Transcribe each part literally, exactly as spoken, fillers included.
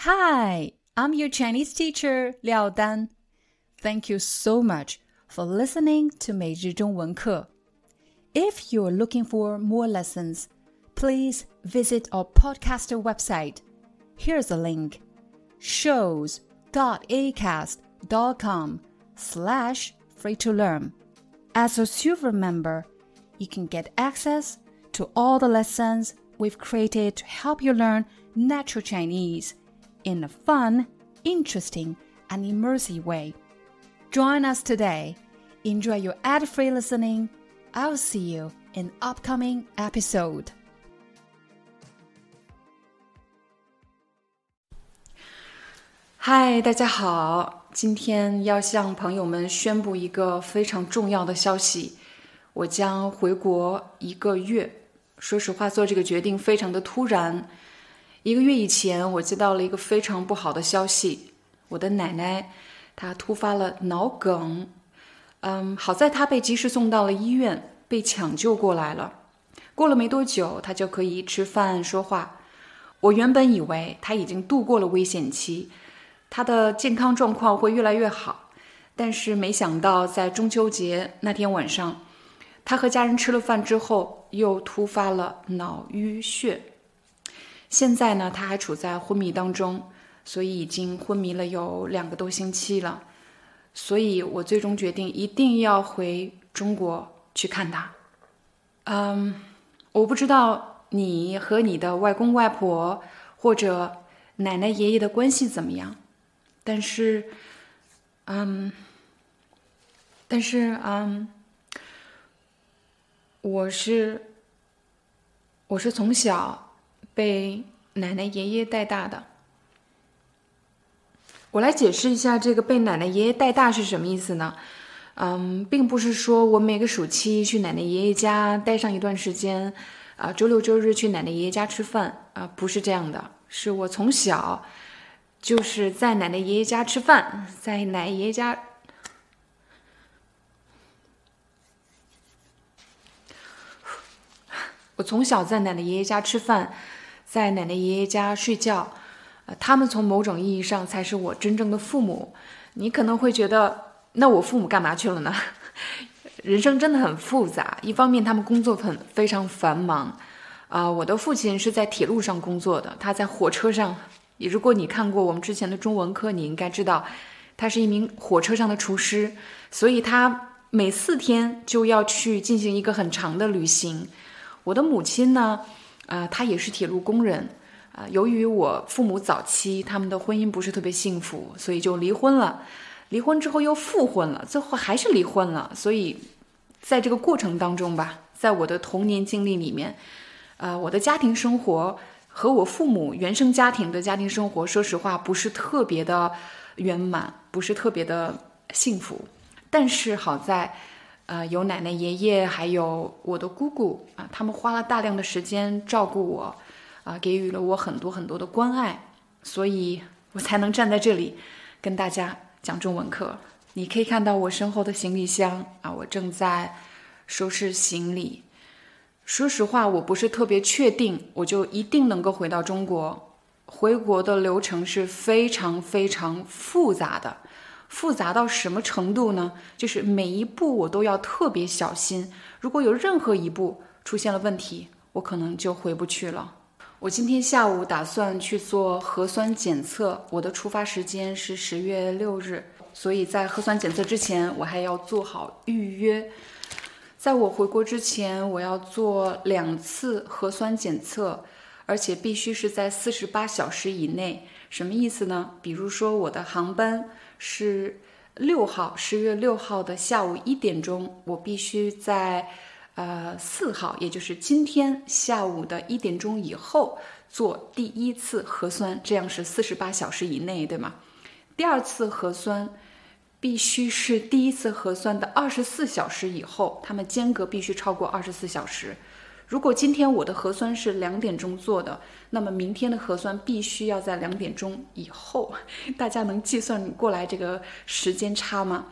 Hi, I'm your Chinese teacher, Liao Dan. Thank you so much for listening to 每日中文课. If you're looking for more lessons, please visit our podcaster website. Here's a link: shows.acast.com slash free to learn. As a silver member, you can get access to all the lessons we've created to help you learn natural Chinese in a fun, interesting, and immersive way. Join us today. Enjoy your ad-free listening. I'll see you in upcoming episode. Hi, 大家好，今天要向朋友们宣布一个非常重要的消息，我将回国一个月。说实话，做这个决定非常的突然。一个月以前，我接到了一个非常不好的消息，我的奶奶她突发了脑梗。嗯，好在她被及时送到了医院，被抢救过来了。过了没多久，她就可以吃饭说话。我原本以为她已经度过了危险期，她的健康状况会越来越好，但是没想到在中秋节那天晚上，她和家人吃了饭之后，又突发了脑淤血。现在呢，她还处在昏迷当中，所以已经昏迷了有两个多星期了。所以我最终决定一定要回中国去看她。嗯，我不知道你和你的外公外婆或者奶奶爷爷的关系怎么样，但是，嗯，但是，嗯，我是，我是从小被奶奶爷爷带大的。我来解释一下这个被奶奶爷爷带大是什么意思呢？嗯，并不是说我每个暑期去奶奶爷爷家待上一段时间，啊、呃，周六周日去奶奶爷爷家吃饭，啊、呃，不是这样的，是我从小就是在奶奶爷爷家吃饭，在奶奶爷爷家。我从小在奶奶爷爷家吃饭，在奶奶爷爷家睡觉，呃，他们从某种意义上才是我真正的父母。你可能会觉得，那我父母干嘛去了呢？人生真的很复杂，一方面他们工作很非常繁忙，啊、呃，我的父亲是在铁路上工作的，他在火车上，如果你看过我们之前的中文课，你应该知道，他是一名火车上的厨师，所以他每四天就要去进行一个很长的旅行。我的母亲呢，呃，她也是铁路工人，啊、呃，由于我父母早期他们的婚姻不是特别幸福，所以就离婚了。离婚之后又复婚了，最后还是离婚了。所以，在这个过程当中吧，在我的童年经历里面，呃，我的家庭生活和我父母原生家庭的家庭生活，说实话不是特别的圆满，不是特别的幸福。但是好在。呃，有奶奶、爷爷，还有我的姑姑啊，他们花了大量的时间照顾我，啊，给予了我很多很多的关爱，所以我才能站在这里跟大家讲中文课。你可以看到我身后的行李箱啊，我正在收拾行李。说实话，我不是特别确定，我就一定能够回到中国。回国的流程是非常非常复杂的。复杂到什么程度呢？就是每一步我都要特别小心，如果有任何一步出现了问题，我可能就回不去了。我今天下午打算去做核酸检测，我的出发时间是十月六日，所以在核酸检测之前，我还要做好预约。在我回国之前，我要做两次核酸检测，而且必须是在四十八小时以内。什么意思呢？比如说我的航班是六号，十月六号的下午一点钟，我必须在呃四号，也就是今天下午的一点钟以后做第一次核酸，这样是四十八小时以内，对吗？第二次核酸必须是第一次核酸的二十四小时以后，它们间隔必须超过二十四小时。如果今天我的核酸是两点钟做的，那么明天的核酸必须要在两点钟以后。大家能计算过来这个时间差吗？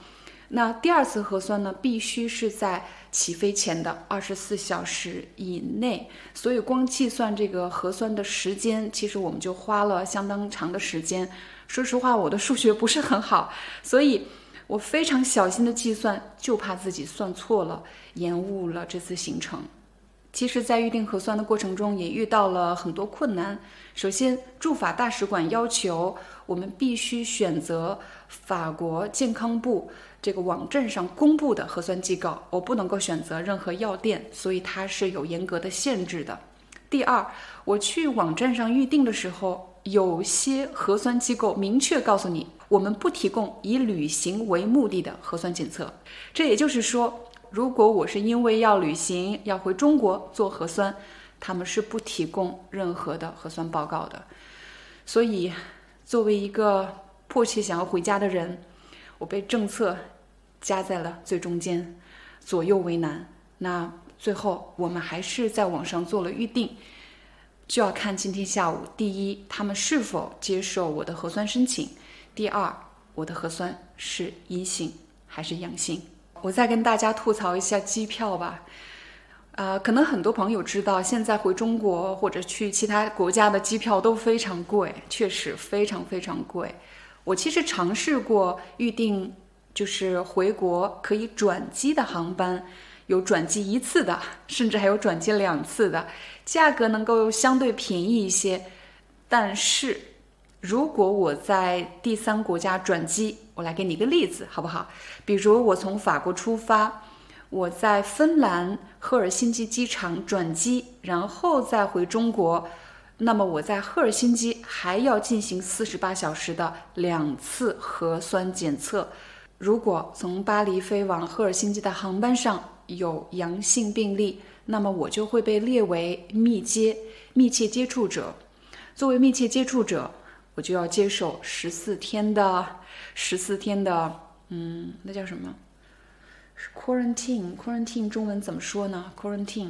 那第二次核酸呢，必须是在起飞前的二十四小时以内。所以光计算这个核酸的时间，其实我们就花了相当长的时间。说实话，我的数学不是很好，所以我非常小心的计算，就怕自己算错了，延误了这次行程。其实在预定核酸的过程中也遇到了很多困难。首先，驻法大使馆要求我们必须选择法国健康部这个网站上公布的核酸机构，我不能够选择任何药店，所以它是有严格的限制的。第二，我去网站上预定的时候，有些核酸机构明确告诉你，我们不提供以旅行为目的的核酸检测。这也就是说，如果我是因为要旅行要回中国做核酸，他们是不提供任何的核酸报告的。所以作为一个迫切想要回家的人，我被政策夹在了最中间，左右为难。那最后我们还是在网上做了预定，就要看今天下午，第一，他们是否接受我的核酸申请；第二，我的核酸是阴性还是阳性。我再跟大家吐槽一下机票吧。呃，可能很多朋友知道，现在回中国或者去其他国家的机票都非常贵，确实非常非常贵。我其实尝试过预定，就是回国可以转机的航班，有转机一次的，甚至还有转机两次的，价格能够相对便宜一些。但是如果我在第三国家转机，我来给你一个例子好不好？比如我从法国出发，我在芬兰赫尔辛基机场转机，然后再回中国，那么我在赫尔辛基还要进行四十八小时的两次核酸检测。如果从巴黎飞往赫尔辛基的航班上有阳性病例，那么我就会被列为密接密切接触者。作为密切接触者，我就要接受十四天的十四天的嗯，那叫什么？是 quarantine quarantine 中文怎么说呢？ quarantine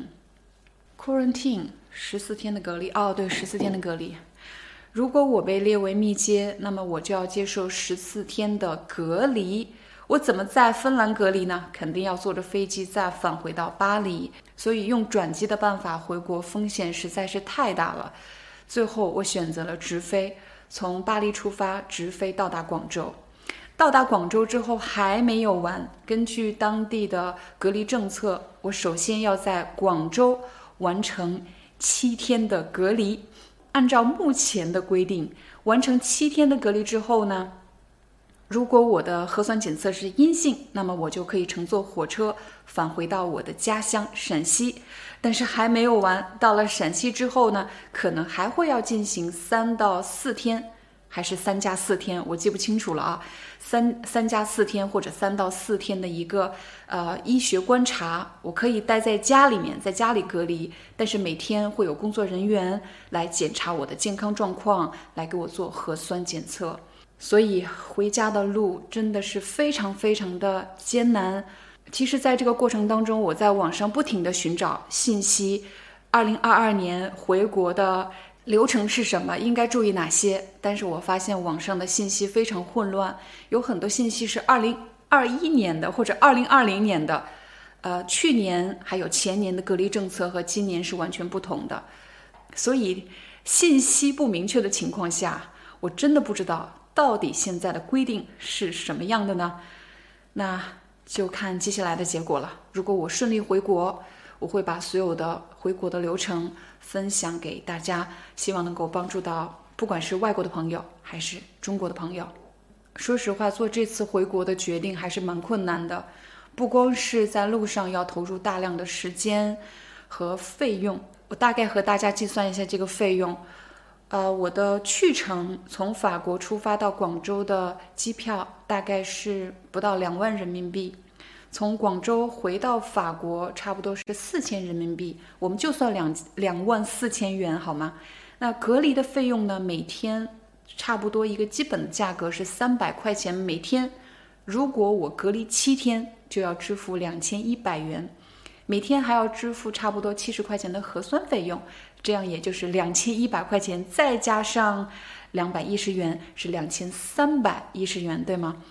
quarantine 十四天的隔离。哦，对，十四天的隔离。如果我被列为密接，那么我就要接受十四天的隔离。我怎么在芬兰隔离呢？肯定要坐着飞机再返回到巴黎，所以用转机的办法回国风险实在是太大了。最后我选择了直飞，从巴黎出发，直飞到达广州。到达广州之后还没有完，根据当地的隔离政策，我首先要在广州完成七天的隔离。按照目前的规定，完成七天的隔离之后呢，如果我的核酸检测是阴性，那么我就可以乘坐火车返回到我的家乡陕西。但是还没有完，到了陕西之后呢，可能还会要进行三到四天，还是三加四天，我记不清楚了啊。三三加四天或者三到四天的一个呃医学观察，我可以待在家里面，在家里隔离，但是每天会有工作人员来检查我的健康状况，来给我做核酸检测。所以回家的路真的是非常非常的艰难。其实在这个过程当中，我在网上不停地寻找信息，二零二二年回国的流程是什么，应该注意哪些，但是我发现网上的信息非常混乱，有很多信息是二零二一年的或者二零二零年的，呃，去年还有前年的隔离政策和今年是完全不同的。所以信息不明确的情况下，我真的不知道到底现在的规定是什么样的呢？那就看接下来的结果了。如果我顺利回国，我会把所有的回国的流程分享给大家，希望能够帮助到不管是外国的朋友还是中国的朋友。说实话，做这次回国的决定还是蛮困难的，不光是在路上要投入大量的时间和费用。我大概和大家计算一下这个费用。呃，我的去程从法国出发到广州的机票大概是不到两万人民币，从广州回到法国差不多是四千人民币，我们就算两两万四千元好吗？那隔离的费用呢？每天差不多一个基本的价格是三百块钱每天，如果我隔离七天，就要支付两千一百元，每天还要支付差不多七十块钱的核酸费用，这样也就是两千一百块钱，再加上两百一十元是两千三百一十元，对吗？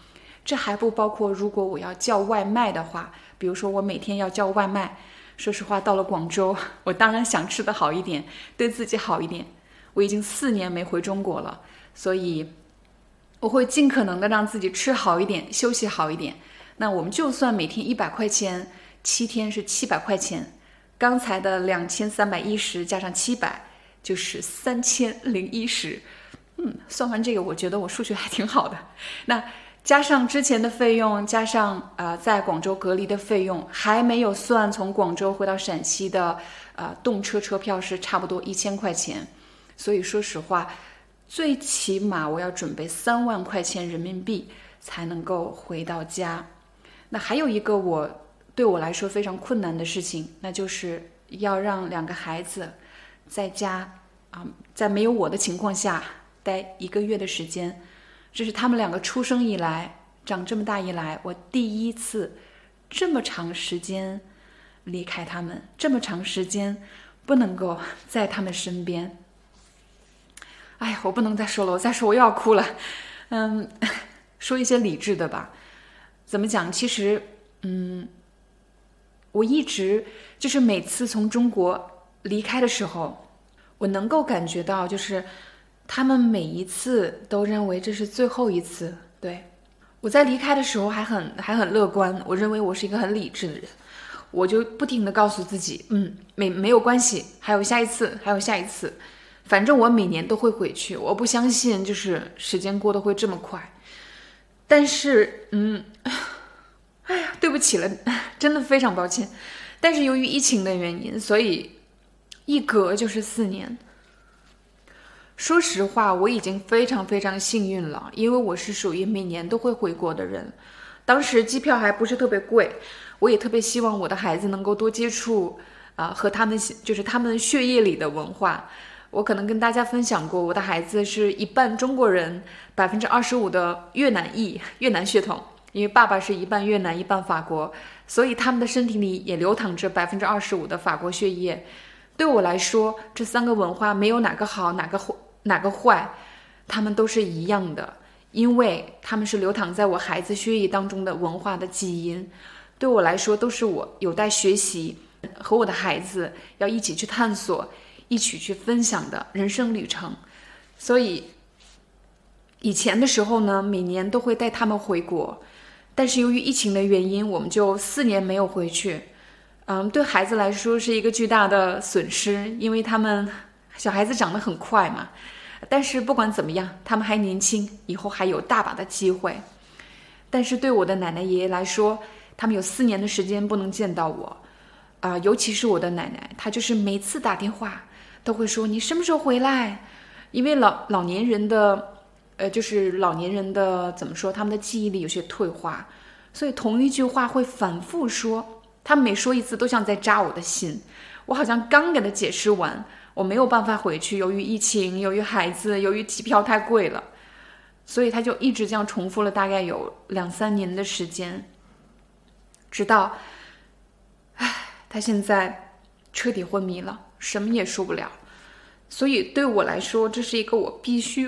这还不包括如果我要叫外卖的话，比如说我每天要叫外卖，说实话，到了广州，我当然想吃的好一点，对自己好一点。我已经四年没回中国了，所以我会尽可能的让自己吃好一点，休息好一点。那我们就算每天一百块钱，七天是七百块钱，刚才的两千三百一十加上七百就是三千零一十。嗯，算完这个，我觉得我数学还挺好的。那加上之前的费用，加上呃在广州隔离的费用，还没有算从广州回到陕西的呃动车车票是差不多一千块钱。所以说实话，最起码我要准备三万块钱人民币才能够回到家。那还有一个我对我来说非常困难的事情，那就是要让两个孩子在家啊，在没有我的情况下待一个月的时间。这是他们两个出生以来，长这么大以来，我第一次这么长时间离开他们，这么长时间不能够在他们身边。哎呀，我不能再说了，我再说我又要哭了。嗯，说一些理智的吧。怎么讲？其实，嗯，我一直就是每次从中国离开的时候，我能够感觉到，就是他们每一次都认为这是最后一次。对，我在离开的时候还很还很乐观，我认为我是一个很理智的人，我就不停地告诉自己，嗯，没没有关系，还有下一次，还有下一次。反正我每年都会回去，我不相信就是时间过得会这么快。但是，嗯，哎呀，对不起了，真的非常抱歉。但是由于疫情的原因，所以一隔就是四年。说实话，我已经非常非常幸运了，因为我是属于每年都会回国的人。当时机票还不是特别贵，我也特别希望我的孩子能够多接触啊、呃，和他们就是他们血液里的文化。我可能跟大家分享过，我的孩子是一半中国人，百分之二十五的越南裔，越南血统。因为爸爸是一半越南一半法国，所以他们的身体里也流淌着百分之二十五的法国血液。对我来说，这三个文化没有哪个好，哪个哪个坏，他们都是一样的，因为他们是流淌在我孩子血液当中的文化的基因。对我来说，都是我有待学习，和我的孩子要一起去探索，一起去分享的人生旅程。所以以前的时候呢，每年都会带他们回国，但是由于疫情的原因，我们就四年没有回去。嗯，对孩子来说是一个巨大的损失，因为他们小孩子长得很快嘛。但是不管怎么样，他们还年轻，以后还有大把的机会。但是对我的奶奶爷爷来说，他们有四年的时间不能见到我啊、呃，尤其是我的奶奶，她就是每次打电话都会说你什么时候回来？因为老老年人的呃，就是老年人的怎么说，他们的记忆力有些退化，所以同一句话会反复说。他每说一次都像在扎我的心，我好像刚给他解释完，我没有办法回去，由于疫情，由于孩子，由于机票太贵了，所以他就一直这样重复了大概有两三年的时间，直到唉，他现在彻底昏迷了，什么也说不了。所以对我来说，这是一个我必须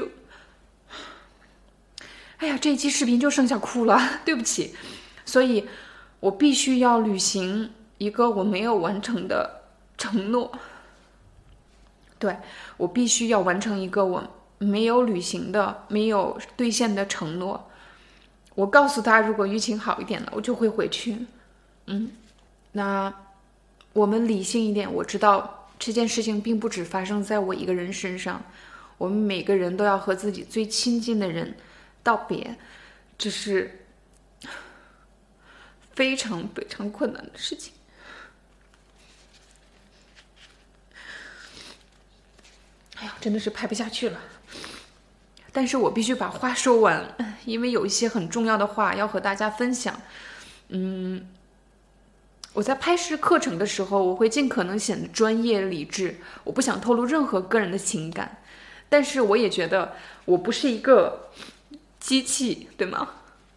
哎呀，这一期视频就剩下哭了，对不起。所以我必须要履行一个我没有完成的承诺。对，我必须要完成一个我没有履行的、没有兑现的承诺。我告诉他，如果疫情好一点了，我就会回去。嗯，那我们理性一点，我知道这件事情并不只发生在我一个人身上，我们每个人都要和自己最亲近的人道别，这是非常非常困难的事情。哎呀，真的是拍不下去了。但是我必须把话说完，因为有一些很重要的话要和大家分享。嗯，我在拍摄课程的时候，我会尽可能显得专业理智，我不想透露任何个人的情感。但是我也觉得我不是一个机器，对吗？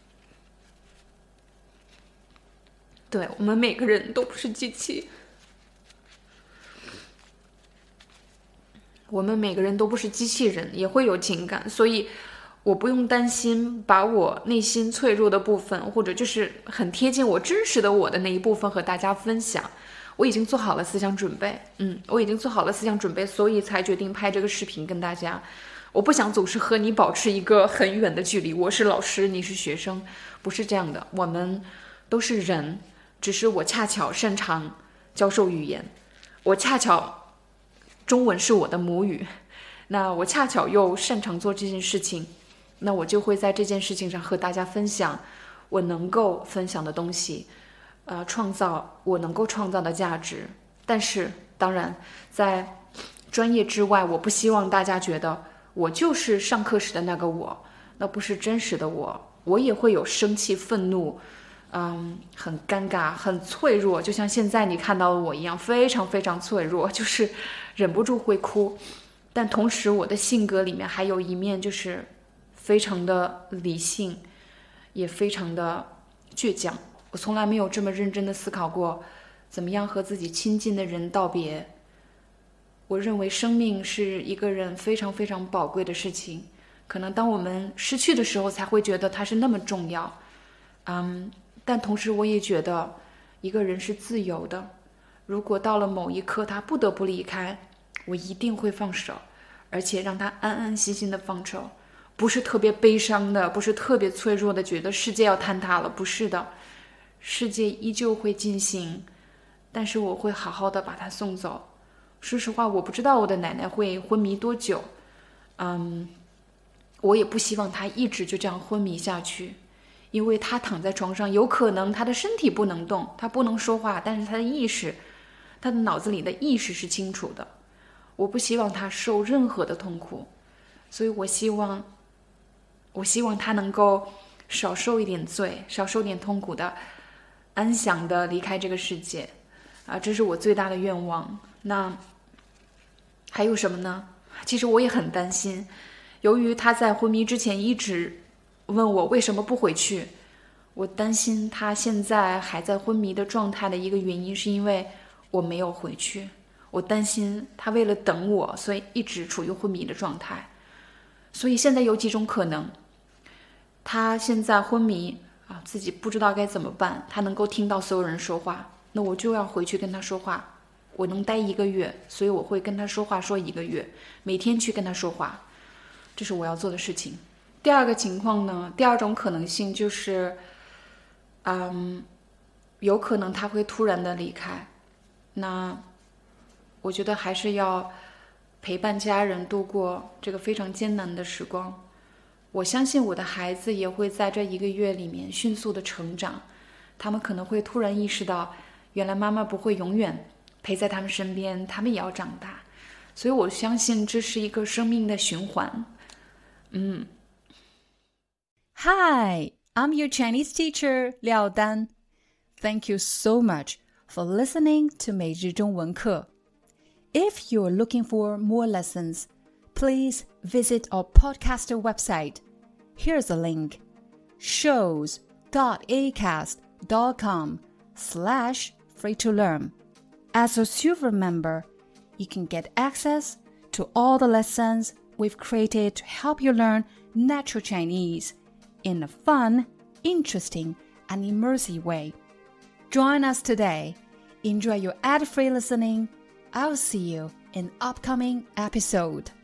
对，我们每个人都不是机器，我们每个人都不是机器人，也会有情感，所以我不用担心把我内心脆弱的部分，或者就是很贴近我真实的我的那一部分和大家分享。我已经做好了思想准备，嗯，我已经做好了思想准备，所以才决定拍这个视频跟大家。我不想总是和你保持一个很远的距离，我是老师，你是学生，不是这样的，我们都是人，只是我恰巧擅长教授语言，我恰巧中文是我的母语，那我恰巧又擅长做这件事情，那我就会在这件事情上和大家分享我能够分享的东西，呃，创造我能够创造的价值。但是当然在专业之外，我不希望大家觉得我就是上课时的那个我，那不是真实的我，我也会有生气、愤怒，嗯，很尴尬，很脆弱，就像现在你看到的我一样，非常非常脆弱，就是忍不住会哭。但同时我的性格里面还有一面就是非常的理性，也非常的倔强。我从来没有这么认真的思考过怎么样和自己亲近的人道别。我认为生命是一个人非常非常宝贵的事情，可能当我们失去的时候才会觉得它是那么重要。嗯，但同时我也觉得一个人是自由的，如果到了某一刻他不得不离开，我一定会放手，而且让他安安心心的放手，不是特别悲伤的，不是特别脆弱的觉得世界要坍塌了，不是的，世界依旧会进行，但是我会好好的把他送走。说实话，我不知道我的奶奶会昏迷多久，嗯，我也不希望她一直就这样昏迷下去，因为她躺在床上，有可能她的身体不能动，她不能说话，但是她的意识，她的脑子里的意识是清楚的。我不希望她受任何的痛苦，所以我希望，我希望她能够少受一点罪，少受点痛苦的，安详的离开这个世界，啊，这是我最大的愿望。那还有什么呢？其实我也很担心，由于他在昏迷之前一直问我为什么不回去，我担心他现在还在昏迷的状态的一个原因是因为我没有回去，我担心他为了等我，所以一直处于昏迷的状态。所以现在有几种可能，他现在昏迷啊，自己不知道该怎么办，他能够听到所有人说话，那我就要回去跟他说话。我能待一个月，所以我会跟他说话说一个月，每天去跟他说话，这是我要做的事情。第二个情况呢，第二种可能性就是，嗯，有可能他会突然的离开，那我觉得还是要陪伴家人度过这个非常艰难的时光。我相信我的孩子也会在这一个月里面迅速的成长，他们可能会突然意识到，原来妈妈不会永远陪在他们身边，他们也要长大，所以我相信这是一个生命的循环。嗯 Hi, I'm your Chinese teacher, Liao Dan. Thank you so much for listening to 每日中文课. If you're looking for more lessons, please visit our podcaster website. Here's a link: shows dot acast dot com slash free to learn.As a silver member, you can get access to all the lessons we've created to help you learn natural Chinese in a fun, interesting, and immersive way. Join us today. Enjoy your ad-free listening. I'll see you in upcoming episode.